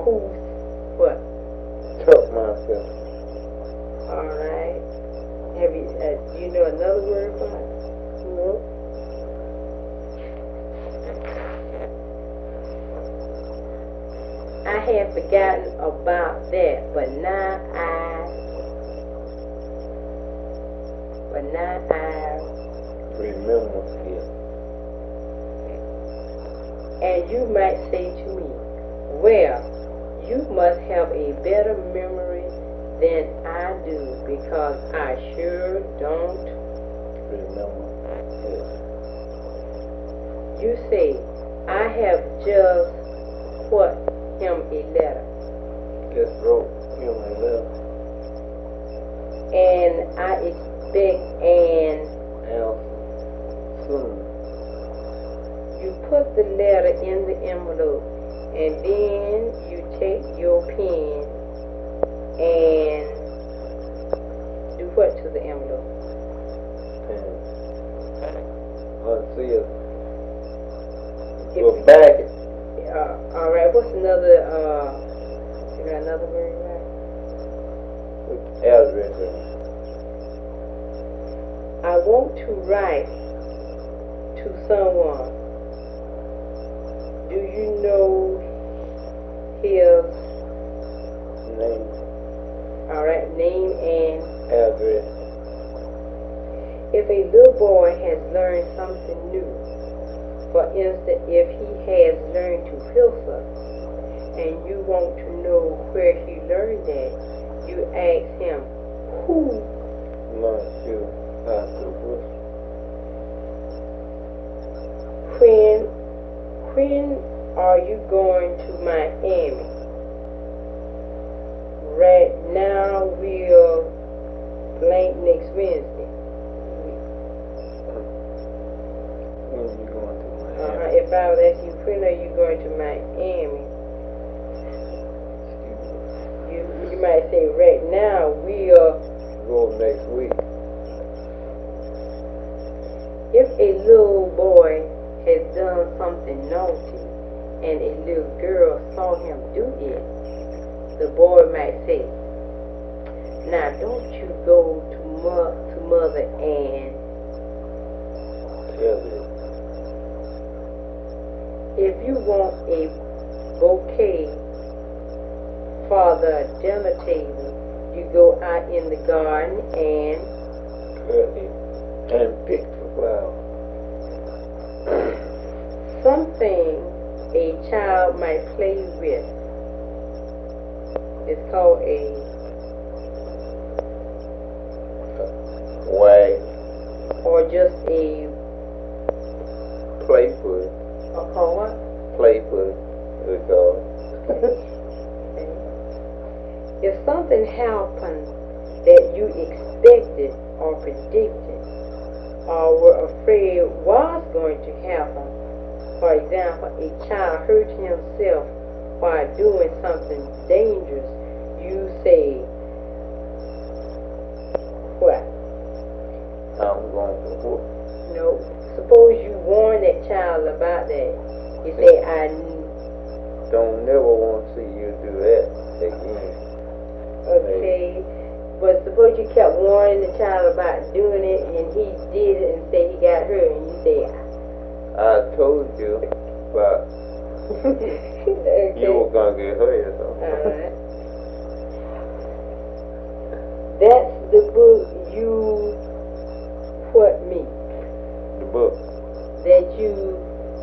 who, what? Took myself. Alright. Have you, do you know another word for it? No. I had forgotten about that, but now I Remember it. and you might say to me, well, you must have a better memory than I do, because I sure don't. Remember it. You say, I have just what him a letter, Just wrote him a letter. and I expect an Answer soon. you put the letter in the envelope, and then you take your pen and do what to the envelope? Let's see it. If We'll you- back it. All right. What's another? You got another word, right? With address in it. I want to write to someone. Do you know his? Name, All right, name and. address. If a little boy has learned something new, for instance, if he has learned to whistle, and you want to know where he learned that, you ask him, who? Learn to how to whistle. When are you going to Miami? Right now we'll blank next Wednesday. When you going to Miami? If I was asking you, when are you going to Miami? You might say, right now we'll. Go next week. If a little boy has done something naughty and a little girl saw him do it, the boy might say, now don't you go to mother and Tell it. if you want a bouquet for the dinner table, you go out in the garden and Cut it. And pick the flower. something a child might play with. It's called a Wag. or just a Playful. called what? Playful. Good God. If something happened that you expected or predicted or were afraid was going to happen, for example, a child hurt himself while doing something dangerous, you say, what? I'm going to whoop. No. Suppose you warn that child about that. You say, Don't never want to see you do that again. okay. But suppose you kept warning the child about doing it and he did it and say he got hurt and you say, I told you, but okay. you were gonna get hurt or something. Alright. That's the book you what me? The book. That you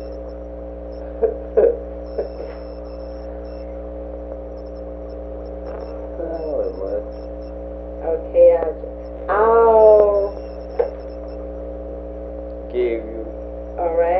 okay, I'll Give you. alright.